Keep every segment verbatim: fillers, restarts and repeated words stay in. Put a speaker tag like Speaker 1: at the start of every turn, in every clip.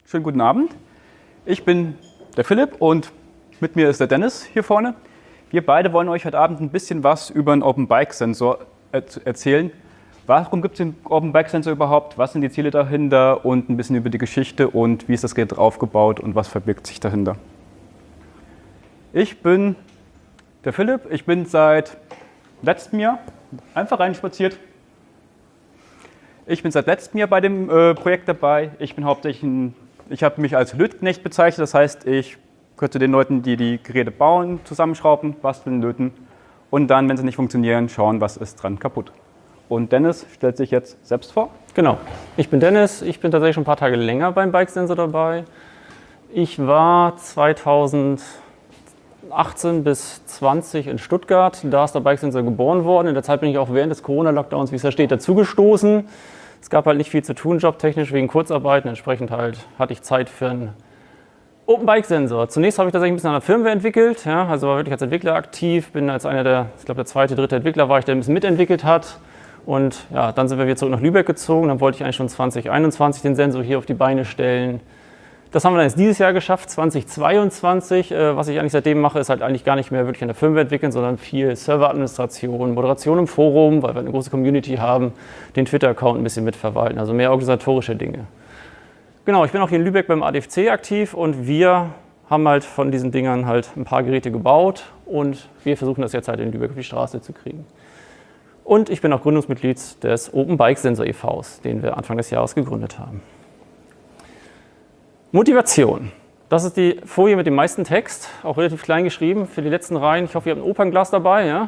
Speaker 1: schönen guten Abend. Ich bin der Philipp und mit mir ist der Dennis hier vorne. Wir beide wollen euch heute Abend ein bisschen was über einen Open Bike Sensor erzählen. Warum gibt es den Open Bike Sensor überhaupt? Was sind die Ziele dahinter? Und ein bisschen über die Geschichte und wie ist das Gerät aufgebaut und was verbirgt sich dahinter. Ich bin der Philipp. Ich bin seit letztem Jahr einfach reinspaziert. Ich bin seit letztem Jahr bei dem äh, Projekt dabei. Ich bin hauptsächlich ein, ich habe mich als Lötknecht bezeichnet. Das heißt, ich gehöre zu den Leuten, die die Geräte bauen, zusammenschrauben, basteln, löten und dann, wenn sie nicht funktionieren, schauen, was ist dran kaputt. Und Dennis stellt sich jetzt selbst vor.
Speaker 2: Genau, ich bin Dennis. Ich bin tatsächlich schon ein paar Tage länger beim Bike Sensor dabei. Ich war zweitausendachtzehn bis zwanzig in Stuttgart. Da ist der Bike Sensor geboren worden. In der Zeit bin ich auch während des Corona-Lockdowns, wie es da steht, dazugestoßen. Es gab halt nicht viel zu tun, jobtechnisch, wegen Kurzarbeiten. Entsprechend halt hatte ich Zeit für einen Open Bike Sensor. Zunächst habe ich tatsächlich ein bisschen an der Firmware entwickelt. Ja, also war wirklich als Entwickler aktiv. Bin als einer der, ich glaube der zweite, dritte Entwickler war ich, der ein bisschen mitentwickelt hat. Und ja, dann sind wir wieder zurück nach Lübeck gezogen. Dann wollte ich eigentlich schon zwanzig einundzwanzig den Sensor hier auf die Beine stellen. Das haben wir dann jetzt dieses Jahr geschafft, zwanzig zweiundzwanzig. Äh, was ich eigentlich seitdem mache, ist halt eigentlich gar nicht mehr wirklich an der Firmware entwickeln, sondern viel Serveradministration, Moderation im Forum, weil wir eine große Community haben, den Twitter-Account ein bisschen mitverwalten, also mehr organisatorische Dinge. Genau, ich bin auch hier in Lübeck beim A D F C aktiv und wir haben halt von diesen Dingern halt ein paar Geräte gebaut und wir versuchen das jetzt halt in Lübeck auf die Straße zu kriegen. Und ich bin auch Gründungsmitglied des Open Bike Sensor e V, den wir Anfang des Jahres gegründet haben. Motivation. Das ist die Folie mit dem meisten Text, auch relativ klein geschrieben für die letzten Reihen. Ich hoffe, ihr habt ein Opernglas dabei. Ja?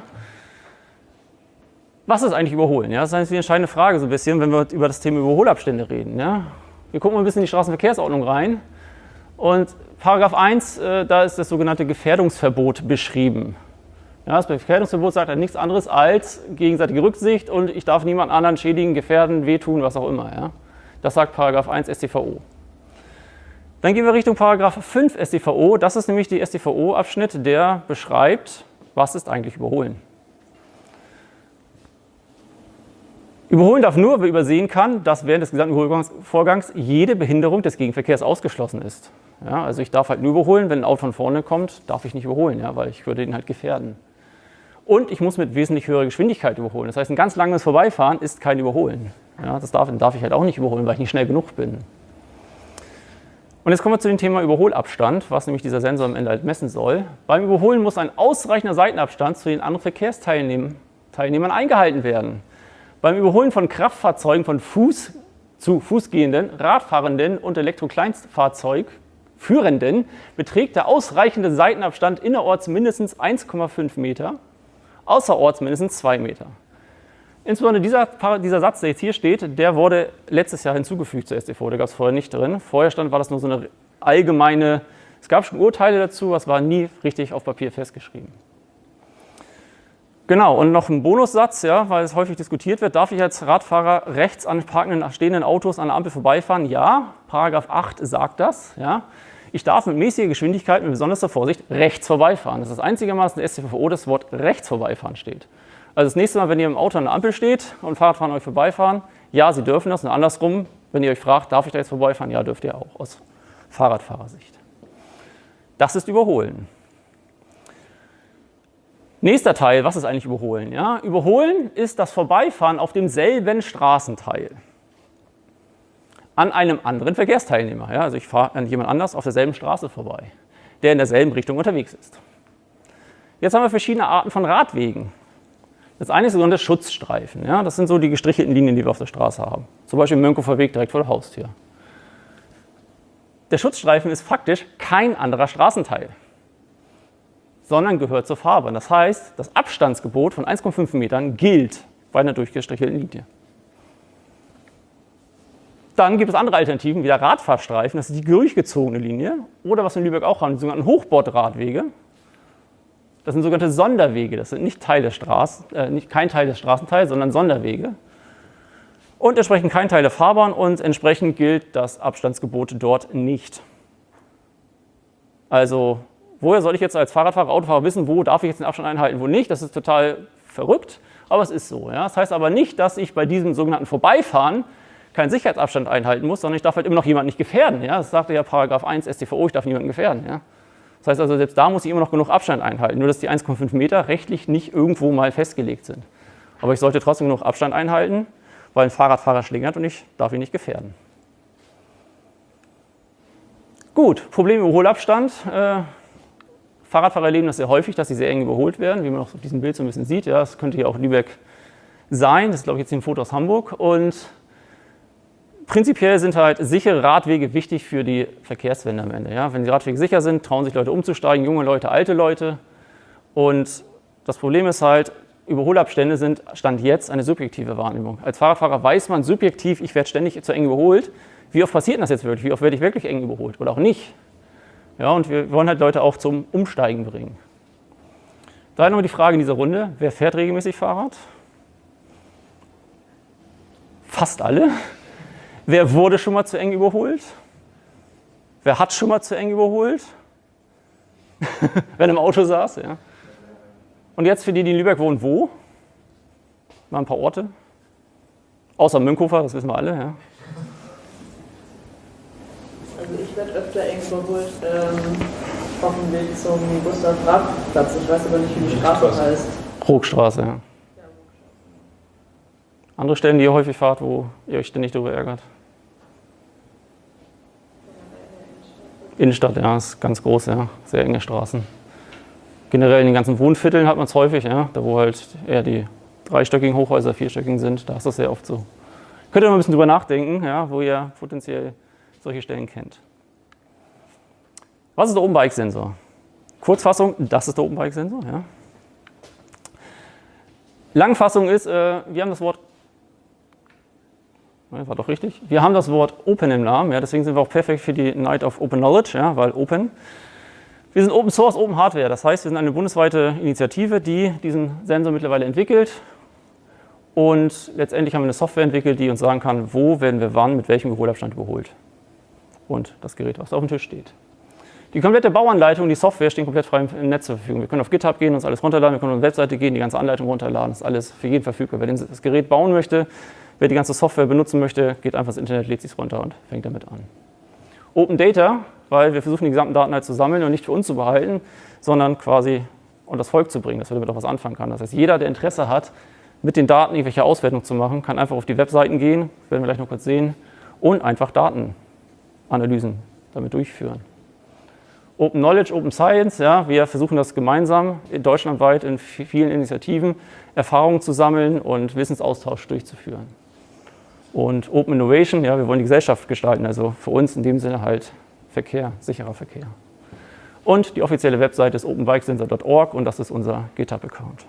Speaker 2: Was ist eigentlich Überholen? Ja? Das ist eigentlich die entscheidende Frage so ein bisschen, wenn wir über das Thema Überholabstände reden. Ja? Wir gucken mal ein bisschen in die Straßenverkehrsordnung rein. Und Paragraph eins, äh, da ist das sogenannte Gefährdungsverbot beschrieben. Ja, das Gefährdungsverbot sagt halt nichts anderes als gegenseitige Rücksicht und ich darf niemand anderen schädigen, gefährden, wehtun, was auch immer. Ja? Das sagt Paragraph eins S t V O. Dann gehen wir Richtung Paragraph fünf S t V O. Das ist nämlich der S t V O-Abschnitt, der beschreibt, was ist eigentlich Überholen. Überholen darf nur, wer übersehen kann, dass während des gesamten Überholvorgangs jede Behinderung des Gegenverkehrs ausgeschlossen ist. Ja, also ich darf halt nur überholen, wenn ein Auto von vorne kommt, darf ich nicht überholen, ja, weil ich würde ihn halt gefährden. Und ich muss mit wesentlich höherer Geschwindigkeit überholen. Das heißt, ein ganz langes Vorbeifahren ist kein Überholen. Ja, das darf, darf ich halt auch nicht überholen, weil ich nicht schnell genug bin. Und jetzt kommen wir zu dem Thema Überholabstand, was nämlich dieser Sensor am Ende halt messen soll. Beim Überholen muss ein ausreichender Seitenabstand zu den anderen Verkehrsteilnehmern eingehalten werden. Beim Überholen von Kraftfahrzeugen von Fuß zu Fußgehenden, Radfahrenden und Elektrokleinstfahrzeugführenden beträgt der ausreichende Seitenabstand innerorts mindestens eins Komma fünf Meter, außerorts mindestens zwei Meter. Insbesondere dieser, dieser Satz, der jetzt hier steht, der wurde letztes Jahr hinzugefügt zur S t V O, der gab es vorher nicht drin. Vorher stand, war das nur so eine allgemeine, es gab schon Urteile dazu, es war nie richtig auf Papier festgeschrieben. Genau, und noch ein Bonussatz, ja, weil es häufig diskutiert wird, darf ich als Radfahrer rechts an parkenden, stehenden Autos an der Ampel vorbeifahren? Ja, Paragraph acht sagt das. Ja. Ich darf mit mäßiger Geschwindigkeit, mit besonderer Vorsicht, rechts vorbeifahren. Das ist das einzige Mal, dass in der S t V O das Wort rechts vorbeifahren steht. Also das nächste Mal, wenn ihr im Auto an der Ampel steht und Fahrradfahrer euch vorbeifahren, ja, sie dürfen das. Und andersrum, wenn ihr euch fragt, darf ich da jetzt vorbeifahren? Ja, dürft ihr auch, aus Fahrradfahrersicht. Das ist Überholen. Nächster Teil, was ist eigentlich Überholen? Ja, Überholen ist das Vorbeifahren auf demselben Straßenteil an einem anderen Verkehrsteilnehmer. Ja, also ich fahre an jemand anders auf derselben Straße vorbei, der in derselben Richtung unterwegs ist. Jetzt haben wir verschiedene Arten von Radwegen. Das eine ist sogenannte Schutzstreifen. Ja, das sind so die gestrichelten Linien, die wir auf der Straße haben. Zum Beispiel im Mönckehofer Weg direkt vor der Haustür. Der Schutzstreifen ist faktisch kein anderer Straßenteil, sondern gehört zur Fahrbahn. Das heißt, das Abstandsgebot von eins Komma fünf Metern gilt bei einer durchgestrichelten Linie. Dann gibt es andere Alternativen, wie der Radfahrstreifen, das ist die durchgezogene Linie. Oder was wir in Lübeck auch haben, die sogenannten Hochbordradwege. Das sind sogenannte Sonderwege, das sind nicht, Teil des Straßen, äh, nicht kein Teil des Straßenteils, sondern Sonderwege. Und entsprechend kein Teil der Fahrbahn und entsprechend gilt das Abstandsgebot dort nicht. Also, woher soll ich jetzt als Fahrradfahrer, Autofahrer wissen, wo darf ich jetzt den Abstand einhalten, wo nicht? Das ist total verrückt, aber es ist so. Ja? Das heißt aber nicht, dass ich bei diesem sogenannten Vorbeifahren keinen Sicherheitsabstand einhalten muss, sondern ich darf halt immer noch jemanden nicht gefährden. Ja? Das sagte ja Paragraph eins S t V O, ich darf niemanden gefährden. Ja? Das heißt also, selbst da muss ich immer noch genug Abstand einhalten, nur dass die eins Komma fünf Meter rechtlich nicht irgendwo mal festgelegt sind. Aber ich sollte trotzdem genug Abstand einhalten, weil ein Fahrradfahrer schlingert und ich darf ihn nicht gefährden. Gut, Problem im Überholabstand. Äh, Fahrradfahrer erleben das sehr häufig, dass sie sehr eng überholt werden, wie man auch auf diesem Bild so ein bisschen sieht. Ja, das könnte hier auch Lübeck sein. Das ist, glaube ich, jetzt hier ein Foto aus Hamburg. Und prinzipiell sind halt sichere Radwege wichtig für die Verkehrswende am Ende. Ja? Wenn die Radwege sicher sind, trauen sich Leute umzusteigen, junge Leute, alte Leute. Und das Problem ist halt, Überholabstände sind Stand jetzt eine subjektive Wahrnehmung. Als Fahrradfahrer weiß man subjektiv, ich werde ständig zu eng überholt. Wie oft passiert das jetzt wirklich? Wie oft werde ich wirklich eng überholt oder auch nicht? Ja, und wir wollen halt Leute auch zum Umsteigen bringen. Daher nochmal die Frage in dieser Runde, wer fährt regelmäßig Fahrrad? Fast alle. Wer wurde schon mal zu eng überholt? Wer hat schon mal zu eng überholt? Wenn im Auto saß, ja. Und jetzt für die, die in Lübeck wohnen, wo? Mal ein paar Orte. Außer Münkhofer, das wissen wir alle, ja.
Speaker 3: Also ich werde öfter eng überholt ähm, auf dem Weg zum Gustav-Graf-Platz. Ich weiß aber nicht, wie die Straße heißt.
Speaker 2: Ruckstraße, ja. Andere Stellen, die ihr häufig fahrt, wo ihr euch ständig darüber ärgert? Innenstadt, ja, ist ganz groß, ja. Sehr enge Straßen. Generell in den ganzen Wohnvierteln hat man es häufig, ja. Da wo halt eher die dreistöckigen Hochhäuser, vierstöckigen sind, da ist das sehr oft so. Könnt ihr mal ein bisschen drüber nachdenken, ja, wo ihr potenziell solche Stellen kennt. Was ist der Open-Bike-Sensor? Kurzfassung, das ist der Open-Bike-Sensor. Ja. Langfassung ist, äh, wir haben das Wort, ne, war doch richtig, wir haben das Wort Open im Namen, ja, deswegen sind wir auch perfekt für die Night of Open Knowledge, ja, weil Open. Wir sind Open Source, Open Hardware, das heißt, wir sind eine bundesweite Initiative, die diesen Sensor mittlerweile entwickelt. Und letztendlich haben wir eine Software entwickelt, die uns sagen kann, wo werden wir wann mit welchem Überholabstand überholt. Und das Gerät, was da auf dem Tisch steht. Die komplette Bauanleitung, die Software stehen komplett frei im Netz zur Verfügung. Wir können auf GitHub gehen, uns alles runterladen, wir können auf die Webseite gehen, die ganze Anleitung runterladen, das ist alles für jeden verfügbar. Wer das Gerät bauen möchte, wer die ganze Software benutzen möchte, geht einfach ins Internet, lädt sich runter und fängt damit an. Open Data, weil wir versuchen, die gesamten Daten halt zu sammeln und nicht für uns zu behalten, sondern quasi unter das Volk zu bringen, dass wir damit auch was anfangen können. Das heißt, jeder, der Interesse hat, mit den Daten irgendwelche Auswertungen zu machen, kann einfach auf die Webseiten gehen, werden wir gleich noch kurz sehen, und einfach Datenanalysen damit durchführen. Open Knowledge, Open Science, ja, wir versuchen das gemeinsam deutschlandweit in vielen Initiativen, Erfahrungen zu sammeln und Wissensaustausch durchzuführen. Und Open Innovation, ja, wir wollen die Gesellschaft gestalten, also für uns in dem Sinne halt Verkehr, sicherer Verkehr. Und die offizielle Webseite ist open bike sensor punkt org und das ist unser GitHub-Account.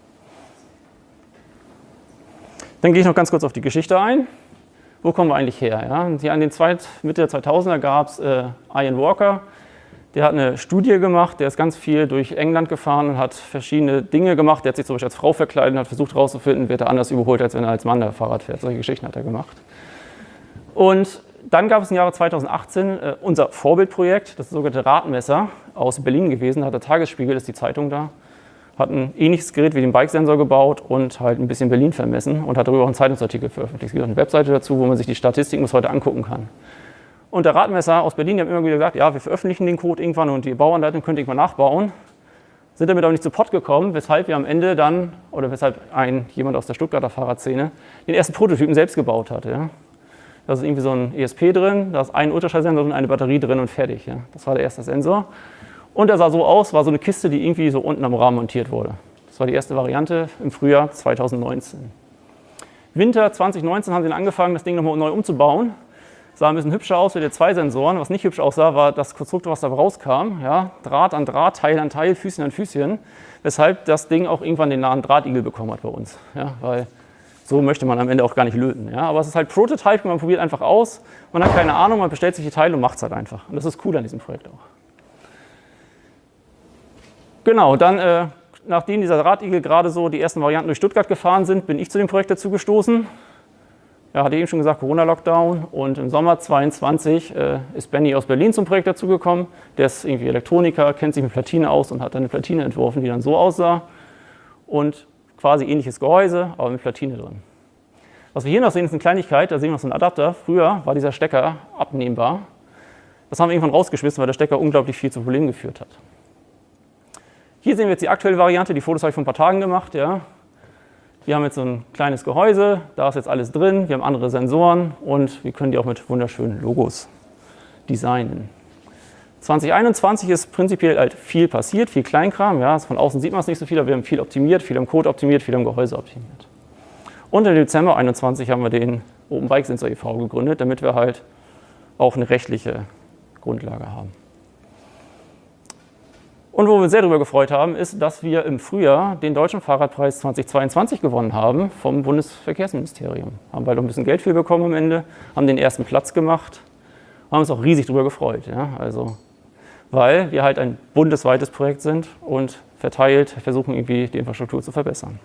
Speaker 2: Dann gehe ich noch ganz kurz auf die Geschichte ein. Wo kommen wir eigentlich her? Ja? Hier an den Zweit-, Mitte der zweitausender gab es äh, Ian Walker, der hat eine Studie gemacht, der ist ganz viel durch England gefahren und hat verschiedene Dinge gemacht. Der hat sich zum Beispiel als Frau verkleidet und hat versucht herauszufinden, wird er anders überholt, als wenn er als Mann da Fahrrad fährt. Solche Geschichten hat er gemacht. Und dann gab es im Jahre zweitausendachtzehn äh, unser Vorbildprojekt, das sogenannte Radmesser aus Berlin gewesen. Da hat der Tagesspiegel, das ist die Zeitung da, hat ein ähnliches Gerät wie den Bike-Sensor gebaut und halt ein bisschen Berlin vermessen und hat darüber auch einen Zeitungsartikel veröffentlicht. Es gibt auch eine Webseite dazu, wo man sich die Statistiken bis heute angucken kann. Und der Radmesser aus Berlin, die haben immer wieder gesagt, ja, wir veröffentlichen den Code irgendwann und die Bauanleitung könnt ihr irgendwann nachbauen. Sind damit auch nicht zu Pott gekommen, weshalb wir am Ende dann, oder weshalb ein, jemand aus der Stuttgarter Fahrradszene den ersten Prototypen selbst gebaut hat. Ja. Da ist irgendwie so ein E S P drin, da ist ein Ultraschallsensor und eine Batterie drin und fertig. Ja. Das war der erste Sensor. Und der sah so aus, war so eine Kiste, die irgendwie so unten am Rahmen montiert wurde. Das war die erste Variante im Frühjahr zweitausendneunzehn. Winter zweitausendneunzehn haben sie dann angefangen, das Ding nochmal neu umzubauen. Sah ein bisschen hübscher aus mit den zwei Sensoren. Was nicht hübsch aussah, war das Konstrukt, was da rauskam. Ja, Draht an Draht, Teil an Teil, Füßchen an Füßchen. Weshalb das Ding auch irgendwann den nahen Drahtigel bekommen hat bei uns. Ja, weil so möchte man am Ende auch gar nicht löten. Ja, aber es ist halt Prototype, man probiert einfach aus. Man hat keine Ahnung, man bestellt sich die Teile und macht es halt einfach. Und das ist cool an diesem Projekt auch. Genau, dann, äh, nachdem dieser Drahtigel gerade so die ersten Varianten durch Stuttgart gefahren sind, bin ich zu dem Projekt dazu gestoßen. Ja, hatte eben schon gesagt, Corona-Lockdown, und im Sommer zweitausendzweiundzwanzig äh, ist Benny aus Berlin zum Projekt dazugekommen. Der ist irgendwie Elektroniker, kennt sich mit Platine aus und hat dann eine Platine entworfen, die dann so aussah und quasi ähnliches Gehäuse, aber mit Platine drin. Was wir hier noch sehen, ist eine Kleinigkeit, da sehen wir noch so einen Adapter. Früher war dieser Stecker abnehmbar. Das haben wir irgendwann rausgeschmissen, weil der Stecker unglaublich viel zu Problemen geführt hat. Hier sehen wir jetzt die aktuelle Variante, die Fotos habe ich vor ein paar Tagen gemacht. Ja. Wir haben jetzt so ein kleines Gehäuse, da ist jetzt alles drin, wir haben andere Sensoren und wir können die auch mit wunderschönen Logos designen. zwanzig einundzwanzig ist prinzipiell halt viel passiert, viel Kleinkram. Ja. Von außen sieht man es nicht so viel, aber wir haben viel optimiert, viel am Code optimiert, viel am Gehäuse optimiert. Und im Dezember einundzwanzig haben wir den Open Bike Sensor e V gegründet, damit wir halt auch eine rechtliche Grundlage haben. Und wo wir uns sehr darüber gefreut haben, ist, dass wir im Frühjahr den Deutschen Fahrradpreis zweitausendzweiundzwanzig gewonnen haben vom Bundesverkehrsministerium. Haben bald auch ein bisschen Geld für bekommen am Ende, haben den ersten Platz gemacht, haben uns auch riesig darüber gefreut. Ja? Also, weil wir halt ein bundesweites Projekt sind und verteilt versuchen, irgendwie die Infrastruktur zu verbessern.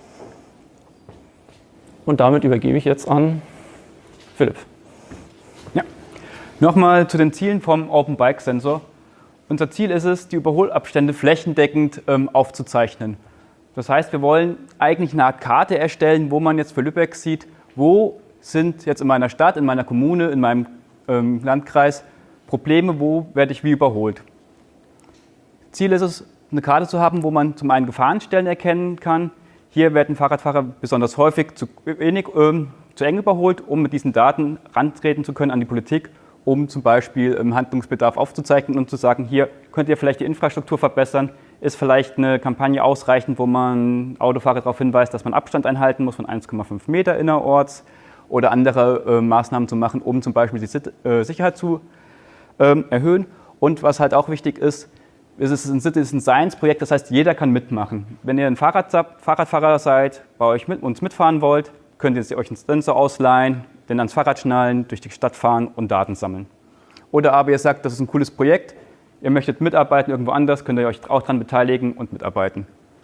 Speaker 2: Und damit übergebe ich jetzt an Philipp.
Speaker 1: Ja. Nochmal zu den Zielen vom Open Bike Sensor. Unser Ziel ist es, die Überholabstände flächendeckend ähm, aufzuzeichnen. Das heißt, wir wollen eigentlich eine Art Karte erstellen, wo man jetzt für Lübeck sieht, wo sind jetzt in meiner Stadt, in meiner Kommune, in meinem ähm, Landkreis Probleme, wo werde ich wie überholt. Ziel ist es, eine Karte zu haben, wo man zum einen Gefahrenstellen erkennen kann. Hier werden Fahrradfahrer besonders häufig zu wenig, ähm, zu eng überholt, um mit diesen Daten rantreten zu können an die Politik, um zum Beispiel ähm, Handlungsbedarf aufzuzeichnen und zu sagen, hier könnt ihr vielleicht die Infrastruktur verbessern, ist vielleicht eine Kampagne ausreichend, wo man Autofahrer darauf hinweist, dass man Abstand einhalten muss von eins Komma fünf Meter innerorts oder andere äh, Maßnahmen zu machen, um zum Beispiel die Sit- äh, Sicherheit zu ähm, erhöhen. Und was halt auch wichtig ist, ist es ein Citizen Science Projekt, das heißt, jeder kann mitmachen. Wenn ihr ein Fahrrad, Fahrradfahrer seid, bei euch mit uns mitfahren wollt, könnt ihr euch einen Sensor ausleihen, den ans Fahrrad schnallen, durch die Stadt fahren und Daten sammeln. Oder aber ihr sagt, das ist ein cooles Projekt, ihr möchtet mitarbeiten irgendwo anders, könnt ihr euch auch daran beteiligen und mitarbeiten.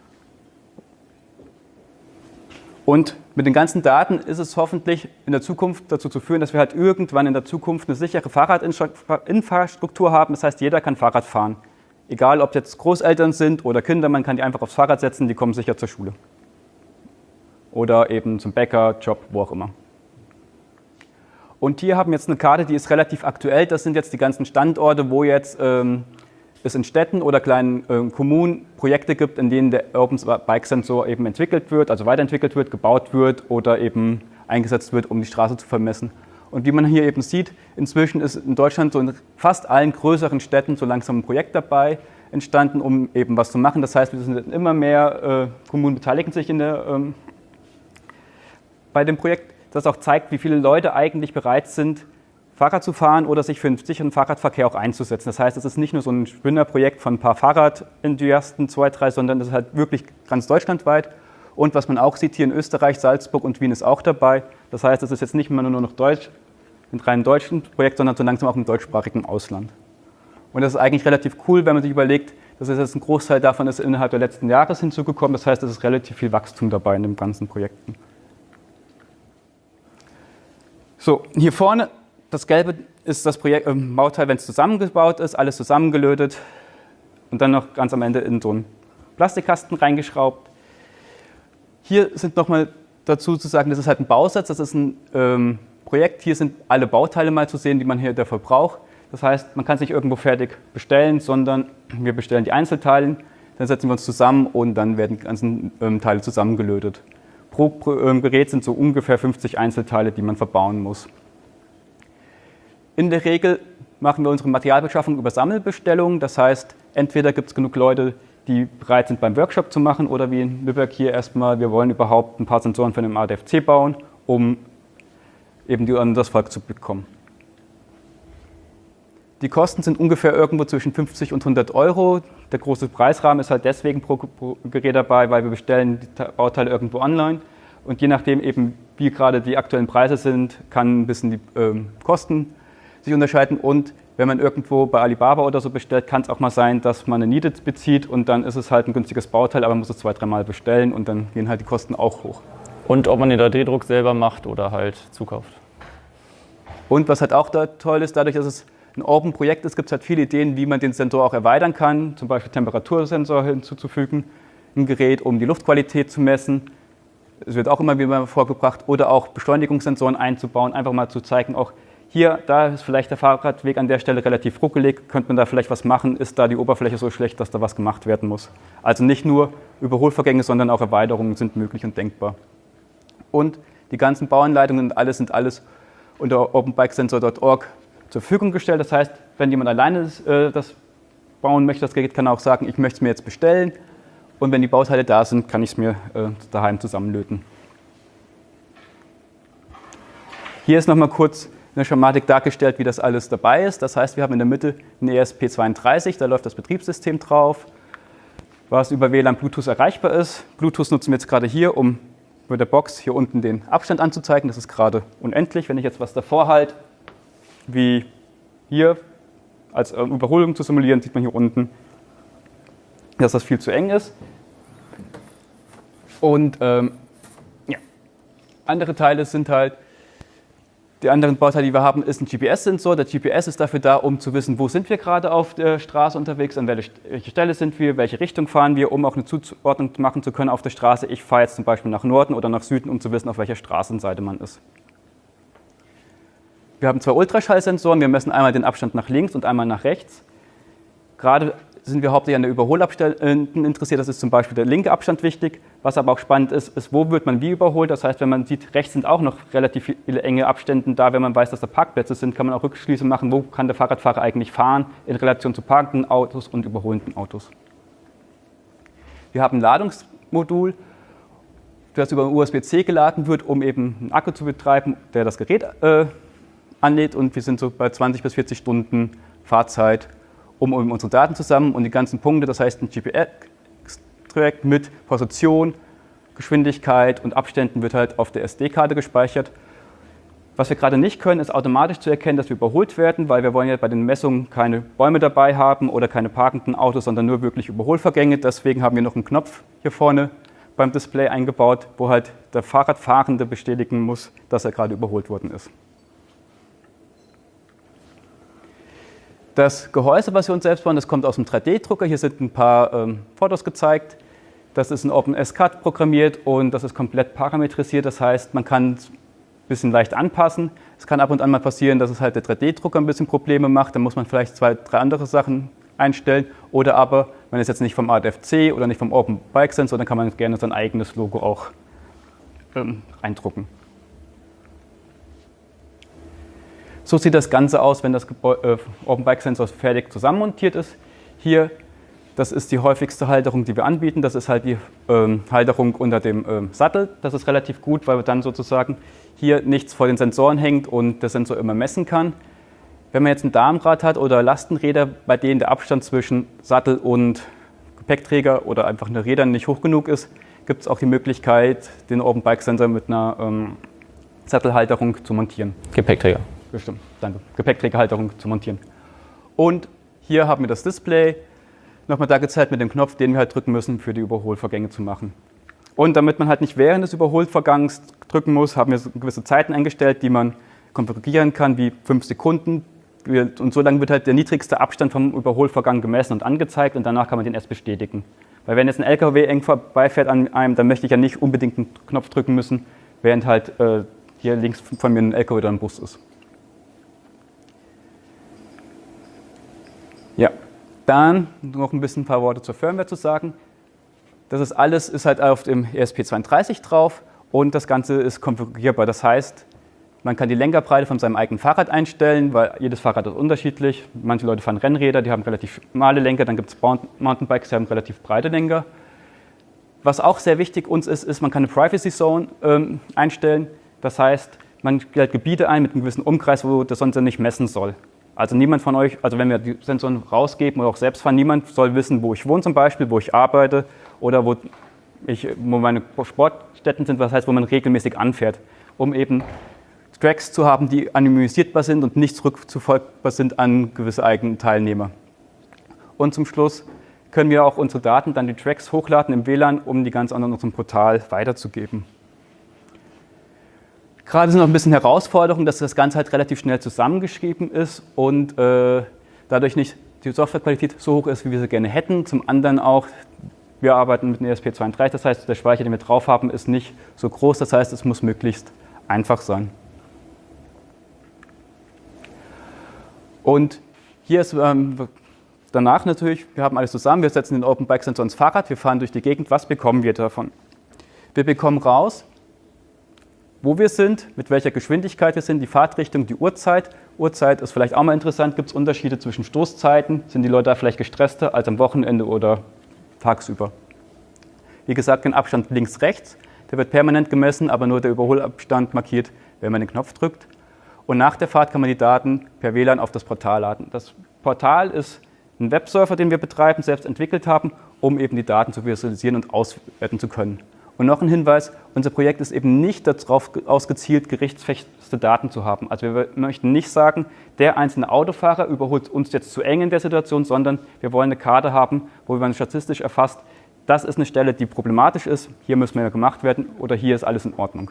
Speaker 1: Und mit den ganzen Daten ist es hoffentlich in der Zukunft dazu zu führen, dass wir halt irgendwann in der Zukunft eine sichere Fahrradinfrastruktur haben. Das heißt, jeder kann Fahrrad fahren. Egal, ob jetzt Großeltern sind oder Kinder, man kann die einfach aufs Fahrrad setzen, die kommen sicher zur Schule. Oder eben zum Bäcker, Job, wo auch immer. Und hier haben wir jetzt eine Karte, die ist relativ aktuell. Das sind jetzt die ganzen Standorte, wo jetzt ähm, es in Städten oder kleinen ähm, Kommunen Projekte gibt, in denen der Open Bike Sensor eben entwickelt wird, also weiterentwickelt wird, gebaut wird oder eben eingesetzt wird, um die Straße zu vermessen. Und wie man hier eben sieht, inzwischen ist in Deutschland so in fast allen größeren Städten so langsam ein Projekt dabei entstanden, um eben was zu machen. Das heißt, wir sind immer mehr äh, Kommunen beteiligen sich in der, ähm, bei dem Projekt, das auch zeigt, wie viele Leute eigentlich bereit sind, Fahrrad zu fahren oder sich für einen sicheren Fahrradverkehr auch einzusetzen. Das heißt, es ist nicht nur so ein Spinnerprojekt von ein paar Fahrradenthusiasten, zwei, drei, sondern es ist halt wirklich ganz deutschlandweit. Und was man auch sieht, hier in Österreich, Salzburg und Wien ist auch dabei. Das heißt, es ist jetzt nicht mehr nur noch Deutsch, ein rein deutschen Projekt, sondern so langsam auch im deutschsprachigen Ausland. Und das ist eigentlich relativ cool, wenn man sich überlegt, dass es jetzt ein Großteil davon ist innerhalb der letzten Jahre hinzugekommen. Das heißt, es ist relativ viel Wachstum dabei in den ganzen Projekten. So, hier vorne, das Gelbe ist das Projekt, äh, Bauteil, wenn es zusammengebaut ist, alles zusammengelötet und dann noch ganz am Ende in so einen Plastikkasten reingeschraubt. Hier sind nochmal dazu zu sagen, das ist halt ein Bausatz, das ist ein ähm, Projekt. Hier sind alle Bauteile mal zu sehen, die man hier dafür braucht. Das heißt, man kann es nicht irgendwo fertig bestellen, sondern wir bestellen die Einzelteile, dann setzen wir uns zusammen und dann werden die ganzen ähm, Teile zusammengelötet. Pro, pro ähm, Gerät sind so ungefähr fünfzig Einzelteile, die man verbauen muss. In der Regel machen wir unsere Materialbeschaffung über Sammelbestellungen. Das heißt, entweder gibt es genug Leute, die bereit sind, beim Workshop zu machen, oder wie in Lübeck hier erstmal, wir wollen überhaupt ein paar Sensoren für den A D F C bauen, um eben an das Volk zu bekommen. Die Kosten sind ungefähr irgendwo zwischen fünfzig und hundert Euro. Der große Preisrahmen ist halt deswegen pro, pro Gerät dabei, weil wir bestellen die Bauteile irgendwo online. Und je nachdem eben, wie gerade die aktuellen Preise sind, kann ein bisschen die ähm, Kosten sich unterscheiden. Und wenn man irgendwo bei Alibaba oder so bestellt, kann es auch mal sein, dass man eine Niete bezieht und dann ist es halt ein günstiges Bauteil, aber man muss es zwei, dreimal bestellen und dann gehen halt die Kosten auch hoch.
Speaker 2: Und ob man den drei D Druck selber macht oder halt zukauft.
Speaker 1: Und was halt auch da toll ist, dadurch, dass es ein Open-Projekt ist, gibt es halt viele Ideen, wie man den Sensor auch erweitern kann, zum Beispiel Temperatursensor hinzuzufügen, ein Gerät, um die Luftqualität zu messen. Es wird auch immer wieder vorgebracht, oder auch Beschleunigungssensoren einzubauen, einfach mal zu zeigen, auch hier, da ist vielleicht der Fahrradweg an der Stelle relativ ruckelig, könnte man da vielleicht was machen, ist da die Oberfläche so schlecht, dass da was gemacht werden muss. Also nicht nur Überholvorgänge, sondern auch Erweiterungen sind möglich und denkbar. Und die ganzen Bauanleitungen und alles sind alles unter open bike sensor punkt org zur Verfügung gestellt. Das heißt, wenn jemand alleine das, äh, das bauen möchte, das Gerät, kann er auch sagen, ich möchte es mir jetzt bestellen. Und wenn die Bauteile da sind, kann ich es mir äh, daheim zusammenlöten. Hier ist nochmal kurz eine Schematik dargestellt, wie das alles dabei ist. Das heißt, wir haben in der Mitte ein E S P zweiunddreißig, da läuft das Betriebssystem drauf, was über W L A N Bluetooth erreichbar ist. Bluetooth nutzen wir jetzt gerade hier, um mit der Box hier unten den Abstand anzuzeigen. Das ist gerade unendlich. Wenn ich jetzt was davor halte, wie hier als Überholung zu simulieren, sieht man hier unten, dass das viel zu eng ist. Und ähm, ja. Andere Teile sind halt, die anderen Bauteile, die wir haben, ist ein G P S-Sensor. Der G P S ist dafür da, um zu wissen, wo sind wir gerade auf der Straße unterwegs, an welche Stelle sind wir, welche Richtung fahren wir, um auch eine Zuordnung machen zu können auf der Straße. Ich fahre jetzt zum Beispiel nach Norden oder nach Süden, um zu wissen, auf welcher Straßenseite man ist. Wir haben zwei Ultraschallsensoren. Wir messen einmal den Abstand nach links und einmal nach rechts. Gerade sind wir hauptsächlich an der Überholabständen interessiert. Das ist zum Beispiel der linke Abstand wichtig. Was aber auch spannend ist, ist, wo wird man wie überholt. Das heißt, wenn man sieht, rechts sind auch noch relativ viele enge Abstände da. Wenn man weiß, dass da Parkplätze sind, kann man auch Rückschlüsse machen, wo kann der Fahrradfahrer eigentlich fahren in Relation zu parkenden Autos und überholenden Autos. Wir haben ein Ladungsmodul, das über U S B C geladen wird, um eben einen Akku zu betreiben, der das Gerät äh, anlädt. Und wir sind so bei zwanzig bis vierzig Stunden Fahrzeit, um, um unsere Daten zusammen und die ganzen Punkte, das heißt ein G P S-Track mit Position, Geschwindigkeit und Abständen wird halt auf der S D-Karte gespeichert. Was wir gerade nicht können, ist automatisch zu erkennen, dass wir überholt werden, weil wir wollen ja bei den Messungen keine Bäume dabei haben oder keine parkenden Autos, sondern nur wirklich Überholvorgänge. Deswegen haben wir noch einen Knopf hier vorne beim Display eingebaut, wo halt der Fahrradfahrende bestätigen muss, dass er gerade überholt worden ist. Das Gehäuse, was wir uns selbst bauen, das kommt aus dem drei D-Drucker. Hier sind ein paar ähm, Fotos gezeigt. Das ist in OpenSCAD programmiert und das ist komplett parametrisiert. Das heißt, man kann es ein bisschen leicht anpassen. Es kann ab und an mal passieren, dass es halt der drei D-Drucker ein bisschen Probleme macht. Dann muss man vielleicht zwei, drei andere Sachen einstellen. Oder aber, wenn es jetzt nicht vom A D F C oder nicht vom Open Bike Sensor, dann kann man gerne sein eigenes Logo auch ähm, eindrucken. So sieht das Ganze aus, wenn das äh, Open Bike Sensor fertig zusammenmontiert ist. Hier, das ist die häufigste Halterung, die wir anbieten. Das ist halt die ähm, Halterung unter dem ähm, Sattel. Das ist relativ gut, weil dann sozusagen hier nichts vor den Sensoren hängt und der Sensor immer messen kann. Wenn man jetzt ein Damenrad hat oder Lastenräder, bei denen der Abstand zwischen Sattel und Gepäckträger oder einfach eine Rädern nicht hoch genug ist, gibt es auch die Möglichkeit, den Open Bike Sensor mit einer ähm, Sattelhalterung zu montieren.
Speaker 2: Gepäckträger.
Speaker 1: Bestimmt, danke. Gepäckträgerhalterung zu montieren. Und hier haben wir das Display nochmal da gezeigt mit dem Knopf, den wir halt drücken müssen, für die Überholvorgänge zu machen. Und damit man halt nicht während des Überholvorgangs drücken muss, haben wir gewisse Zeiten eingestellt, die man konfigurieren kann, wie fünf Sekunden. Und so lange wird halt der niedrigste Abstand vom Überholvorgang gemessen und angezeigt und danach kann man den erst bestätigen. Weil wenn jetzt ein L K W eng vorbeifährt an einem, dann möchte ich ja nicht unbedingt einen Knopf drücken müssen, während halt äh, hier links von mir ein L K W oder ein Bus ist. Ja, dann noch ein bisschen ein paar Worte zur Firmware zu sagen. Das ist alles ist halt auf dem E S P zweiunddreißig drauf und das Ganze ist konfigurierbar. Das heißt, man kann die Lenkerbreite von seinem eigenen Fahrrad einstellen, weil jedes Fahrrad ist unterschiedlich. Manche Leute fahren Rennräder, die haben relativ schmale Lenker, dann gibt es Mountainbikes, die haben relativ breite Lenker. Was auch sehr wichtig uns ist, ist, man kann eine Privacy Zone ähm, einstellen. Das heißt, man stellt Gebiete ein mit einem gewissen Umkreis, wo der Sensor nicht messen soll. Also niemand von euch, also wenn wir die Sensoren rausgeben oder auch selbst fahren, niemand soll wissen, wo ich wohne zum Beispiel, wo ich arbeite oder wo, ich, wo meine Sportstätten sind, was heißt, wo man regelmäßig anfährt, um eben Tracks zu haben, die anonymisierbar sind und nicht zurückzufolgbar sind an gewisse eigene Teilnehmer. Und zum Schluss können wir auch unsere Daten, dann die Tracks hochladen im W L A N, um die ganz an unserem Portal weiterzugeben. Gerade sind noch ein bisschen Herausforderungen, dass das Ganze halt relativ schnell zusammengeschrieben ist und äh, dadurch nicht die Softwarequalität so hoch ist, wie wir sie gerne hätten. Zum anderen auch wir arbeiten mit einem E S P zweiunddreißig, das heißt, der Speicher, den wir drauf haben, ist nicht so groß, das heißt, es muss möglichst einfach sein. Und hier ist ähm, danach natürlich, wir haben alles zusammen, wir setzen den Open Bike Sensor ins Fahrrad, wir fahren durch die Gegend, was bekommen wir davon? Wir bekommen raus, wo wir sind, mit welcher Geschwindigkeit wir sind, die Fahrtrichtung, die Uhrzeit. Uhrzeit ist vielleicht auch mal interessant, gibt es Unterschiede zwischen Stoßzeiten, sind die Leute da vielleicht gestresster als am Wochenende oder tagsüber. Wie gesagt, den Abstand links-rechts, der wird permanent gemessen, aber nur der Überholabstand markiert, wenn man den Knopf drückt. Und nach der Fahrt kann man die Daten per W L A N auf das Portal laden. Das Portal ist ein Webserver, den wir betreiben, selbst entwickelt haben, um eben die Daten zu visualisieren und auswerten zu können. Und noch ein Hinweis, unser Projekt ist eben nicht darauf ausgezielt, gerichtsfeste Daten zu haben. Also wir möchten nicht sagen, der einzelne Autofahrer überholt uns jetzt zu eng in der Situation, sondern wir wollen eine Karte haben, wo man statistisch erfasst, das ist eine Stelle, die problematisch ist, hier müssen wir gemacht werden oder hier ist alles in Ordnung.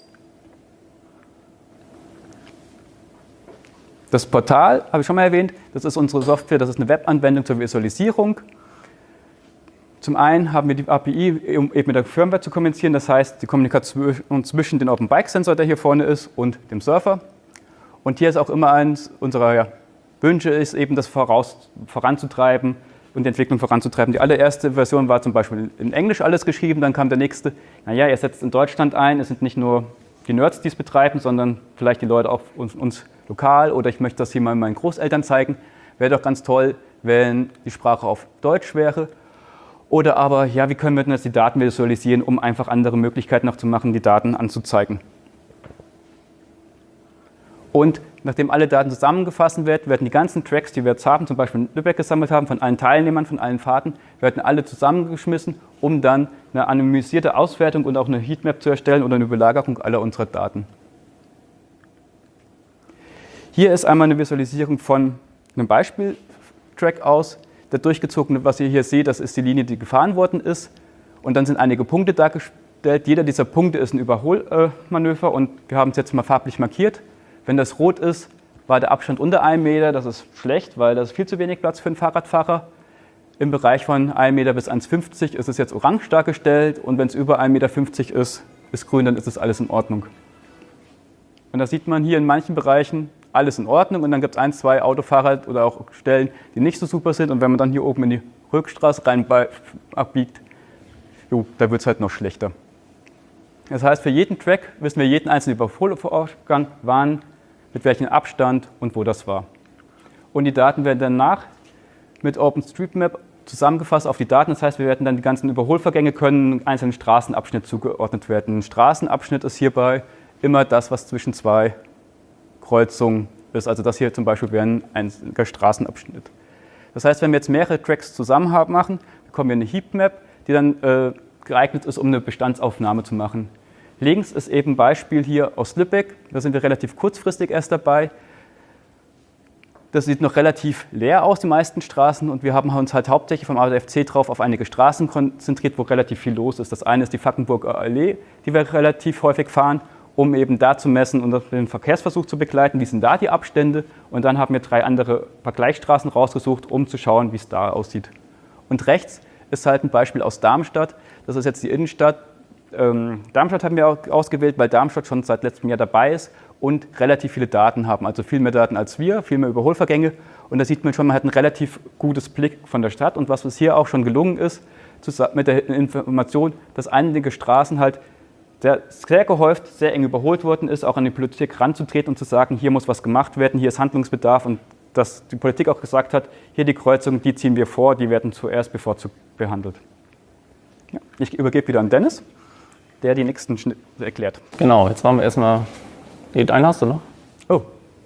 Speaker 1: Das Portal, habe ich schon mal erwähnt, das ist unsere Software, das ist eine Webanwendung zur Visualisierung. Zum einen haben wir die A P I, um eben mit der Firmware zu kommunizieren, das heißt die Kommunikation zwischen dem Open Bike Sensor, der hier vorne ist, und dem Surfer. Und hier ist auch immer eins unserer ja, Wünsche, ist eben das voraus, voranzutreiben und die Entwicklung voranzutreiben. Die allererste Version war zum Beispiel in Englisch alles geschrieben, dann kam der nächste, naja, ihr setzt in Deutschland ein, es sind nicht nur die Nerds, die es betreiben, sondern vielleicht die Leute auch uns, uns lokal oder ich möchte das hier mal meinen Großeltern zeigen. Wäre doch ganz toll, wenn die Sprache auf Deutsch wäre. Oder aber, ja, wie können wir denn jetzt die Daten visualisieren, um einfach andere Möglichkeiten noch zu machen, die Daten anzuzeigen. Und nachdem alle Daten zusammengefasst werden, werden die ganzen Tracks, die wir jetzt haben, zum Beispiel in Lübeck gesammelt haben, von allen Teilnehmern, von allen Fahrten, werden alle zusammengeschmissen, um dann eine anonymisierte Auswertung und auch eine Heatmap zu erstellen oder eine Überlagerung aller unserer Daten. Hier ist einmal eine Visualisierung von einem Beispiel-Track aus. Der durchgezogene, was ihr hier seht, das ist die Linie, die gefahren worden ist. Und dann sind einige Punkte dargestellt. Jeder dieser Punkte ist ein Überholmanöver und wir haben es jetzt mal farblich markiert. Wenn das rot ist, war der Abstand unter einem Meter. Das ist schlecht, weil das ist viel zu wenig Platz für einen Fahrradfahrer. Im Bereich von einem Meter bis eins Meter fünfzig ist es jetzt orange dargestellt. Und wenn es über ein Meter fünfzig ist, ist grün, dann ist es alles in Ordnung. Und da sieht man hier in manchen Bereichen, alles in Ordnung und dann gibt es ein, zwei Autofahrer oder auch Stellen, die nicht so super sind und wenn man dann hier oben in die Rückstraße rein abbiegt, jo, da wird es halt noch schlechter. Das heißt, für jeden Track wissen wir jeden einzelnen Überholvorgang, wann, mit welchem Abstand und wo das war. Und die Daten werden danach mit OpenStreetMap zusammengefasst auf die Daten, das heißt, wir werden dann die ganzen Überholvorgänge können einzelnen Straßenabschnitt zugeordnet werden. Ein Straßenabschnitt ist hierbei immer das, was zwischen zwei Kreuzung ist. Also das hier zum Beispiel wäre ein einziger Straßenabschnitt. Das heißt, wenn wir jetzt mehrere Tracks zusammen haben, machen, bekommen wir eine Heatmap, die dann äh, geeignet ist, um eine Bestandsaufnahme zu machen. Links ist eben ein Beispiel hier aus Lübeck. Da sind wir relativ kurzfristig erst dabei. Das sieht noch relativ leer aus, die meisten Straßen. Und wir haben uns halt hauptsächlich vom A D F C drauf auf einige Straßen konzentriert, wo relativ viel los ist. Das eine ist die Fackenburger Allee, die wir relativ häufig fahren, um eben da zu messen und den Verkehrsversuch zu begleiten, wie sind da die Abstände. Und dann haben wir drei andere Vergleichsstraßen rausgesucht, um zu schauen, wie es da aussieht. Und rechts ist halt ein Beispiel aus Darmstadt. Das ist jetzt die Innenstadt. Ähm, Darmstadt haben wir auch ausgewählt, weil Darmstadt schon seit letztem Jahr dabei ist und relativ viele Daten haben. Also viel mehr Daten als wir, viel mehr Überholvorgänge. Und da sieht man schon, man hat ein relativ gutes Blick von der Stadt. Und was uns hier auch schon gelungen ist, mit der Information, dass einige Straßen halt der sehr gehäuft, sehr eng überholt worden ist, auch an die Politik ranzutreten und zu sagen, hier muss was gemacht werden, hier ist Handlungsbedarf und dass die Politik auch gesagt hat, hier die Kreuzungen, die ziehen wir vor, die werden zuerst bevorzugt behandelt. Ja, ich übergebe wieder an Dennis, der die nächsten Schnitte erklärt.
Speaker 2: Genau, jetzt machen wir erstmal, nee, einen hast du noch?
Speaker 1: Oh.